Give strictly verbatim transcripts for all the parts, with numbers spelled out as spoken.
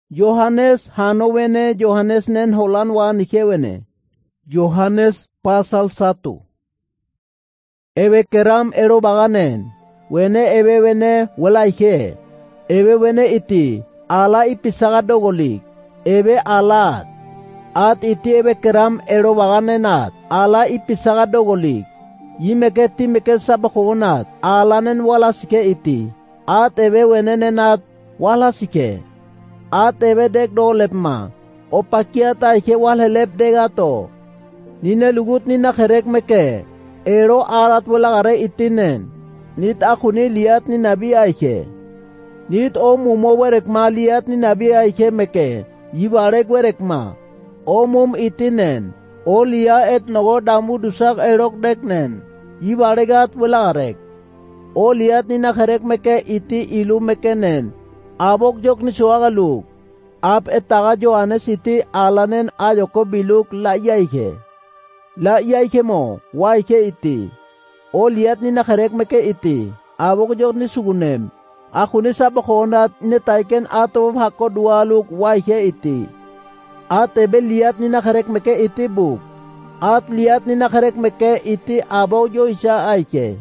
Yohanes hanowene Yohanes nen holan wa nikewene. Yohanes pasal satu. Ewe keram ero baganen. Wene ewe wene walaike. Ewe wene iti. Ala ipisaga dogolik. Ewe alat. At iti ewe keram ero baganenat. Ala ipisaga dogolik. Yimeketi meke sabakonat. Alanen walasike iti. At ewe wene nenat walasike. At ebe dek do lepma. O pakiata ike walhelep degato. Nine lugut nina kerek meke. Ero arat wala gare itinen. Nit akuni liat ni nabi aike. Nit o mumo werekma liat ni nabi aike meke. Yibarek werekma. O mum itinen. O lia et nogo damu dusak erok deknen. Yibaregat wala garek. O liat nina kerek meke iti ilu mekenen. Abok jok ni suagaluk. Ap etaga Yohanes iti alanen ayoko biluk la yaike. La yaike mo, waike iti. O liat ni nakarek meke iti. Abok jok ni sugunem. Ako ni sabakonat ni taiken ato hako dualuk waike iti. At ebe liat ni nakarek meke iti buk. At liat ni nakarek meke iti abok jo isya aike.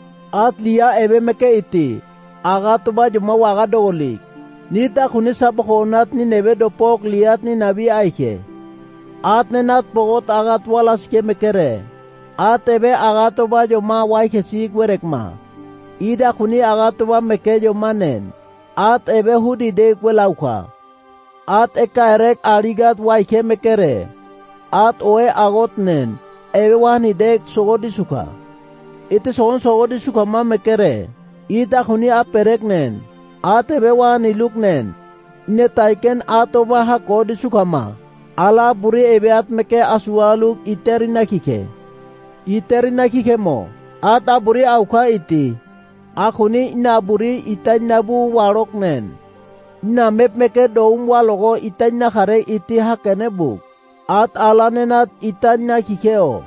At lia ebe meke iti. Aga tuba juma waga dogolik. Nita kuni sabakonat ni nebe dopok liat ni nabi aike. At nenat pogot agat walas ke mekere. At ebe agatoba joma waike sik werekma. Ida kuni agatoba meke jomanen. At ebe hudi dek welauka. At eka erek arigat waike mekere. At oe agotnen. Ebe wani dek sogodisuka. Ite sogon sogodisuka ma mekere. Ida kuni apereknen. Atebe wani luknen. Ne taiken atoba hakodi sukama. Ala buri ebe at meke asualuk iteri nakike. Iteri nakike mo. Ata buri auka iti. Akuni ina buri itan nabu waroknen. Ina mep meke doum walogo itan nakare iti hakene buk. At alanenat itan nakikeo.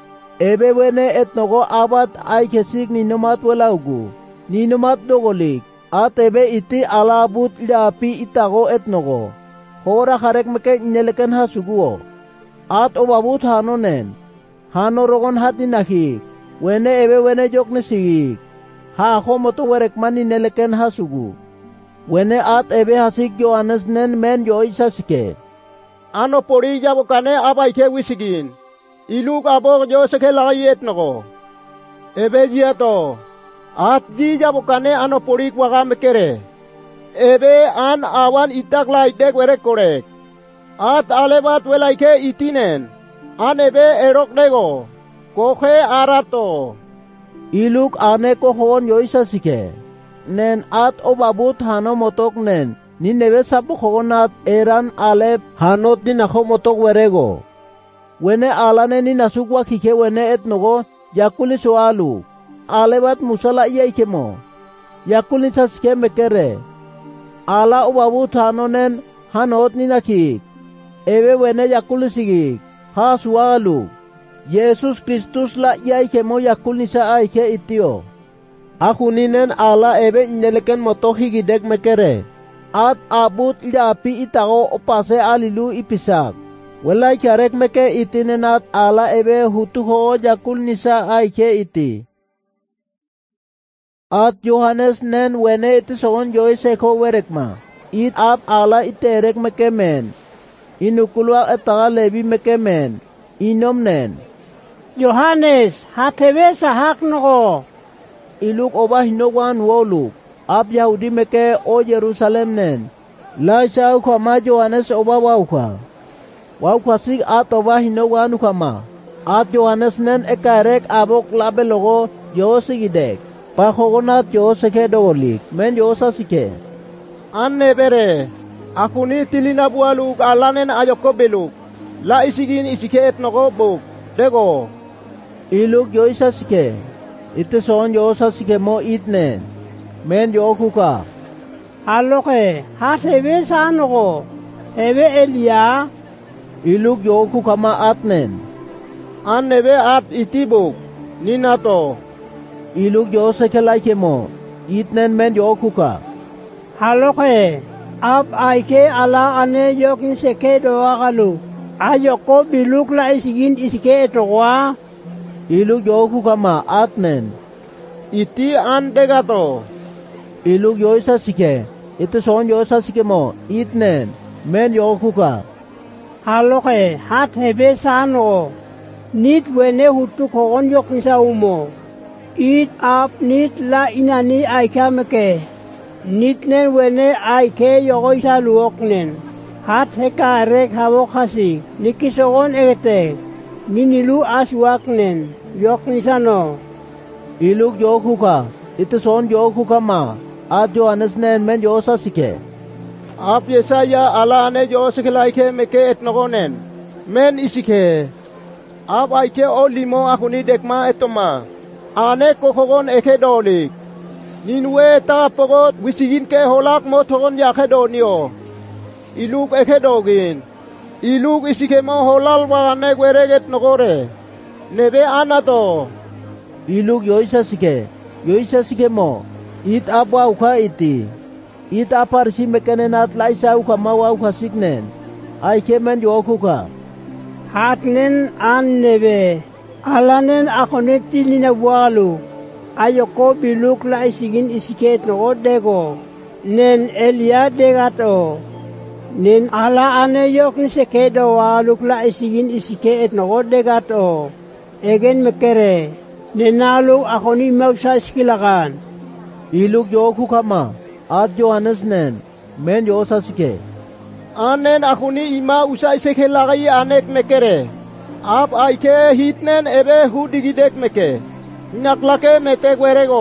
Ebe wene etnogo abat ay kesik ninomat walaugu. Ninomat dogolik. At ebe iti alabut liapi itago etnogo. Hora karek meke nyeleken hasuguo. At obabut hanonen. Hano rogon hati nakik. Wene ebe wene jok nesigik. Ha ako moto werek mani neleken hasugu. Wene at ebe hasik Yohanes nen men yo isasike. Ano pori jabo kane aba ike wisigin. Iluk abo jo seke lagi etnogo. Ebe jiato. At di jabo kane ano porik waga mekere. Ebe an awan itak la idek werek korek. At alebat welaike itinen. An ebe erok nego. Kohe arato. Iluk ane kohon yoisa sike. Nen at obabut hano motok nen. Ni nebe sapo kohonat eran alep hanot ni nako motok werego. Wene alane ni nasugwa kike wene etnogo yakuli soalu. Alebat musala iya ikemo. Yakulin saske mekere. Ala ubabu tanonen hanot ni nakik. Ebe wene yakulin sigik. Ha sualu. Yesus Kristus la iya ikemo yakulin sa aike itio. Akuninen ala ebe nyeleken moto higidek mekere. At abut ilapi itago opase alilu ipisak. Walay karek meke itinenat ala ebe hutuho yakulin sa aike iti. At Yohanes nen wene iti sogon joy seko werekma. It ap ala iterek mekemen. Inukulwa etaga lebi mekemen. Inom nen. Yohanes, hatebe sa haknogo. Iluk oba hinogan woluk. Ap Yahudi meke o Jerusalem nen. La siya ukama Yohanes oba wauka. Wauka sig at oba hinogan ukama. At Yohanes nen ekarek abok labe logo yo sigidek. Pakogonat yo seke dogolik, men yo sasike. Anne bere, akuni tilina bualuk alanen ayoko beluk. La isigin isike etnogo buk, dego. Iluk yo isasike. Ite son yo sasike mo itnen. Men yo kuka. Haloke, hatebe sanogo. Ebe Elia. Iluk yo kuka ma atnen. Anne be at itibuk, ninato. Iluk yo seke laike mo. Itnen men yo kuka. Haloke, Ab aike ala ane yok ni seke doa kalu. Ayoko biluk la isigin isike etowa. Iluk yoku kama atnen. Iti andegato. Iluk yoisa sike. Ito son yoisa sike mo itnen. Men yoku ka. Haloke hat hebe sano. Nit wene hutu kogon yok ni sa umo. It ab nit la inani aika meke. Nit nen wene aike yoko isa luok nen. Hat heka rek hawo kasi. Nikisogon egete. Ninilu aswak nen. Yok ni sano. Iluk yoku ka. Ito son yoku kama. At Johannes nen men yosa sike. Ab Yesaya ala ane Joseke laike meke etnogonen. Men isike. Ab aike o limo akuni dekma etoma. Ane kokogon eke dolik. Ninwe ta pogot wisigin ke holak mo togon yake donio. Iluk eke dogin. Iluk isike mo holal wa ane gwereget nogore. Nebe anato. Iluk yoisa sike. Yoisa sike mo. It abwa uka iti. It apar si mekenenat laisa uka mawa uka signen. Aike men yoku ka. Hatnen an nebe. Alanen akonet tilina walu. Ayoko biluk la isigin isiket no odego. Nen Elia degato. Nen ala ane yok ni sekedo waluk la isigin isiket no odegato. Egen mekere. Nenalu akoni mausa iskilakan. Iluk yoku kama. At Johannes nen. Men yosa sike. Anen akuni ima usa iseke lagi anek mekere. Ab aike hitnen ebe hudigidek meke. Naklake mete gwerego.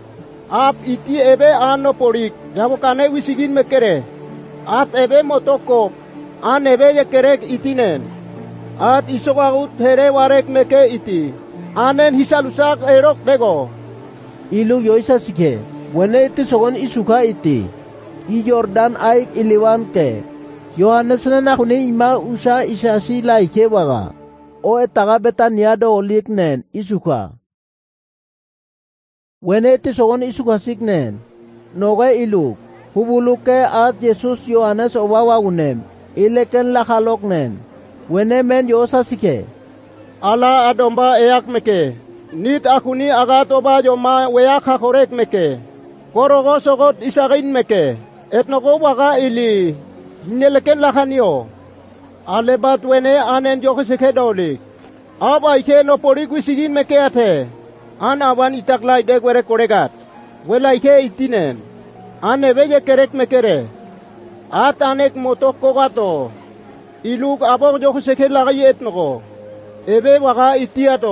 Ab iti ebe ano porik. Jabokane wisigin mekere. At ebe motoko. An ebe yekerek itinen. At isogagut here warek meke iti. Anen hisalusak erok dego. Iluk yoisa sike. Wene iti sogon isuka iti. I Jordan aik iliwan ke. Yohanes nen akuni ima usa isasi laike waga. O etaga Betania do olik nen isuka. Wene iti sogon isuka signen. Noge iluk. Hubuluke at Jesus Yohanes owawagunem. Ileken lakalok nen. Wene men yosa sike. Ala adomba eyak meke. Nit akuni agatoba joma weyak hakorek meke. Korogo sogot isagin meke. Etnoko waga ili. Nyeleken lakanyo. Alebat wene anen joko seke dolik. Aba ike no porik wisigin meke ate. An awan itaklay dek were koregat. Wela ike itinen. An ebeye kerek mekere. At anek motok kogato. Iluk abok joko seke lagay etnoko. Ebe waga itiato.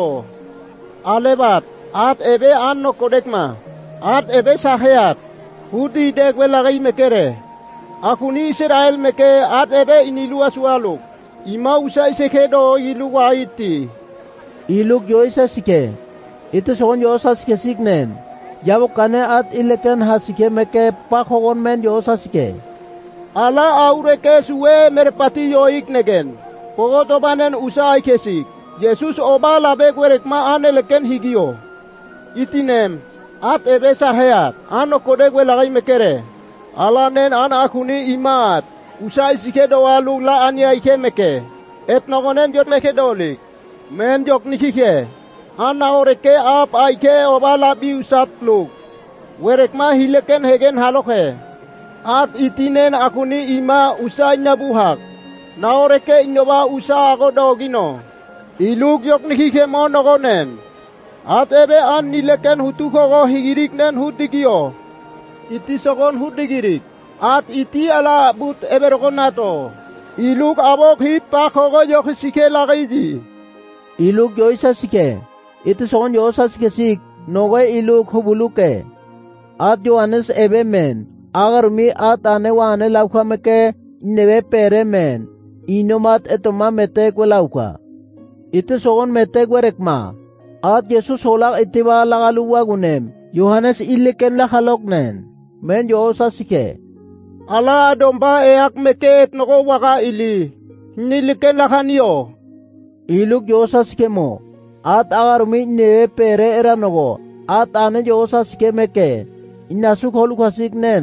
Alebat. At ebe an no kodekma. At ebe saheat. Hudi dek welagay mekere. Akuni Israel meke at ebe iniluas waluk. Ima usa iseke do iluwa iti. Iluk yoisa sike. Ito sogon yosa sike signen. Jabokane at ileken hasike meke pakogon men yosa sike. Ala aureke suwe merpati yoik negen. Pogotobanen usa aikesik. Jesus oba labe gwerekma aneleken higio. Itinem. At ebe saheat. Ano kodegwe lagay mekere. Alanen an akuni imat. Usai sike do walu la anya ike meke. Etnogonen jot leke dolik. Men jok nikike. Ana oreke ap aike obala bi usat luk. Werekma hileken hegen haloke. At itinen akuni ima usai nabuhak. Na oreke inyoba usa ako dogino. Iluk yok nikike mo nogonen. At ebe an nileken hutuko higirik nen hutigio. Iti sogon hudigirik. At iti ala but eberokonato. Iluk abok hit pa kogo yok sike lagaydi. Iluk yoisa sike. Iti sogon yosa sike sik. Noge iluk hubuluke. At Johannes ebe men. Agar mi at ane wane lauka meke nebe pere men. Inomat etoma metek welauka. Iti sogon metek werekma. At Jesus holak itiba lagaluwa gunem. Yohanes iliken lakalok nen. Men yosa sike. Ala domba eak meke etnoko waka ili. Niliken lakanyo. Iluk yosa sike mo. At agarumi nebe pere eranogo. At ane yosa sike meke. Inasuk holukasik nen.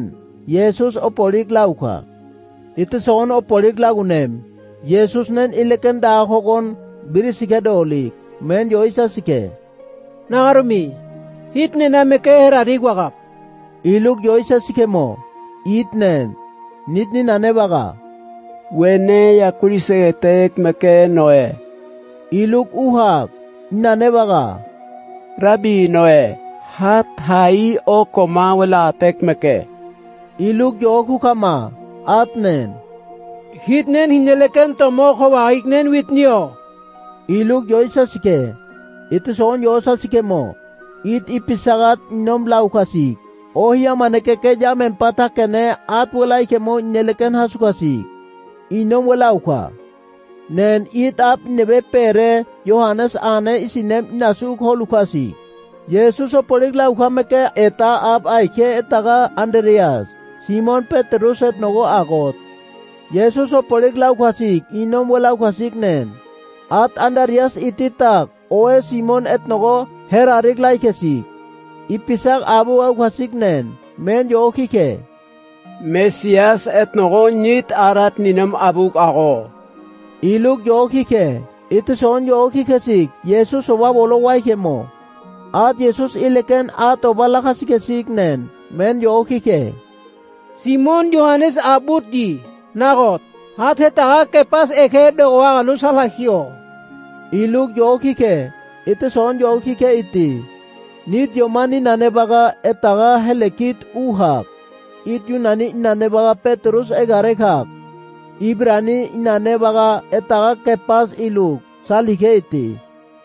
Yesus o polik lauka. Iti soon o polik lagunem. Yesus nen ileken da hokon birisike dolik. Men yo isa sike. Nagarumi, hit ne na meke herari gwagap. Iluk yo isa sike mo. It nen. Nit ni nane baga. Wene ya kurise tek meke Noe. Iluk uhak. Nane baga. Rabbi Noe. Hat hai o koma wala tek meke. Iluk yo kukama. At nen. Hit nen hineleken tomo kawaik nen witnyo. Iluk yo isa sike. Ito soon yo isa sike mo. It ipisagat inom laukasik. O hiya manekeke jamen patakene at walay ke mo ineleken hasukasik. Inom walauka. Nen it ap nebe pere Yohanes ane isinem inasuk holukasik. Jesus o polik lauka meke eta ap aike etaga Andreas. Simon Petrus et nogo agot. Jesus o polik laukasik inom walaukasik nen. At Andreas ititak oe Simon et nogo herarik laikesik. Ipisak abu aukasik nen men yo kike. Mesias et nogo nyit arat ninam abuk ako. Iluk yo kike. Iti son yo kikesik Jesus o wabolo waike mo. At Jesus ileken at o balakasikesik nen men yo kike. Simon Yohanes abut di. Nagot. Hat hetaga kepas eke doa anu salahio. Iluk yo kike. Iti son yo kike iti. Nit yomani nanebaga etaga helekit uhak. It yunani nanebaga Petrus egarekak. Ibrani nanebaga etaga kepas iluk salike iti.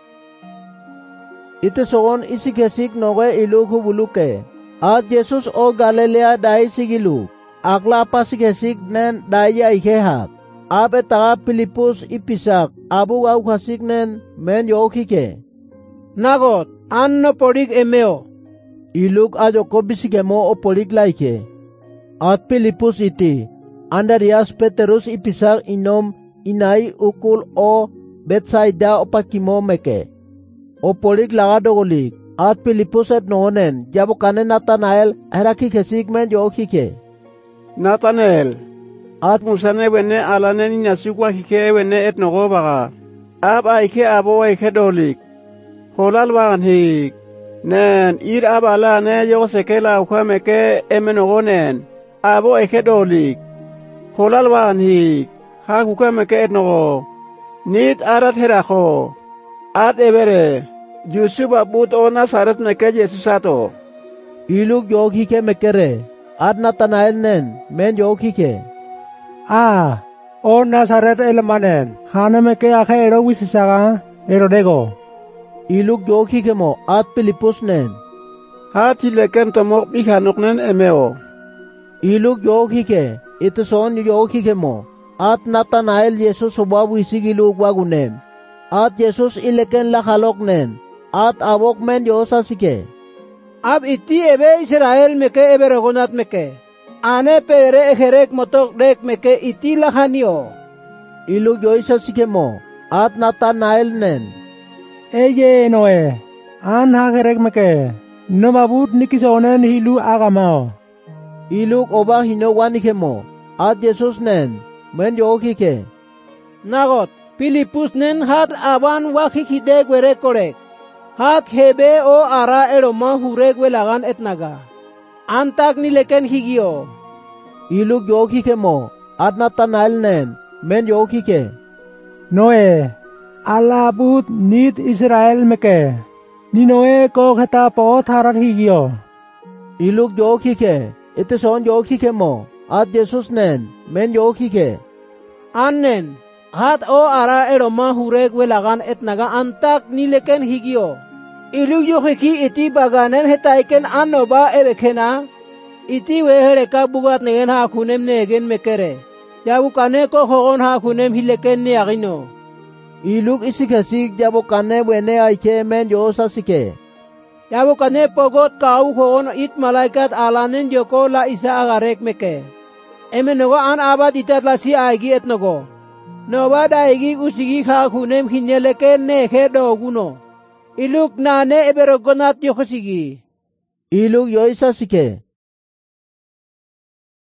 Iti soon isikesik noge iluk hubuluke. At Jesus o Galilea dai sigiluk. Akla pasikesik nen daya ikehak. Ab etaga Pilipus ipisak abu aukasik nen men yo kike. Nagot. Anno porik emeo. Iluk ajoko bisikemo o porik laike. At Pilipus iti. Andreas Petrus ipisak inom inay ukul o Betsaida o pakimo meke. O porik lagadogolik. At Pilipus et noonen. Jabo kane Nathanael heraki kesik men yo kike. Nathanael. At musane wene alane ni nasukwa kike wene et nogo baga. Ab aike abo aike dolik. Holal wan hik. Nen ir abala ne yo sekela ukame ke emenogonen. Abo eke dolik. Holal wan hik. Ha ukame ke etnogo. Nit arat heraho. At ebere. Yusuf abut o Nazaret meke Jesusato. Iluk yo kike mekere. At Nathanael nen men yo kike. Ah. O Nazaret elmanen. Hana meke ake ero wisisaga. Erodego. Iluk yo kike mo at Pilipus nen. Hati leken tomok bihanok nen emeo. Iluk yo kike. Ito son yo kike mo. At Nathanael Jesus obabu isigiluk wagunem. At Jesus ileken lakalok nen. At abok men yo sasike. Ab iti ebe Israel meke ebe regonat meke. Ane pere ejerek motok dek meke iti lahanio. Iluk yo isasike mo. At Nathanael nen. Eye Noe. An hagerek meke. No babut nikisonen hilu agamao. Iluk oba hino wanike mo. At Jesus nen men yo kike. Nagot. Pilipus nen hat aban wakikide gwere korek. Hat hebe o ara eroma hure gwelagan etnaga. Antak nileken higio. Iluk yo kike mo. At Nathanael nen men yo kike. Noe. Alabut nit Israel meke. Ni Noe ko kata po tharat higio. Iluk yo kike. Ite son yo kike mo. At Jesus nen men yo kike. Annen. Hat o ara eroma hure gwelagan etnaga antak nileken higio. Iluk yo kiki iti baganen hetaiken anoba ebekena. Iti wehereka bugat negen hakunem negen mekere. Yabukane ko hogon hakunem hileken niagino. Iluk isikesik jabo kane wene aike men yo sasike. Yabukane pogot kau hogon it malaikat alanen yoko la isa agarek meke. Emenogo an abad itat la si aigi etnogo. Noba daigi usigi hakunem hinyeleken nehe doguno. Iluk nane eberogonat yokosigi. Iluk yo isasike.